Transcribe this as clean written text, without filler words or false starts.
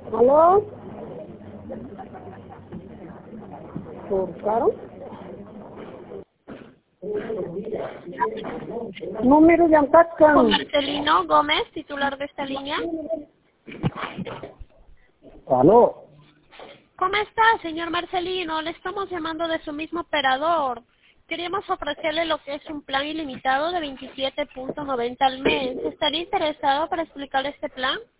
¿Aló? ¿Cortaron? Número de Con Antacan. Marcelino Gómez, titular de esta línea. ¿Aló? ¿Cómo está, señor Marcelino? Le estamos llamando de su mismo operador. Queríamos ofrecerle lo que es un plan ilimitado de 27.90 al mes. ¿Estaría interesado para explicarle este plan?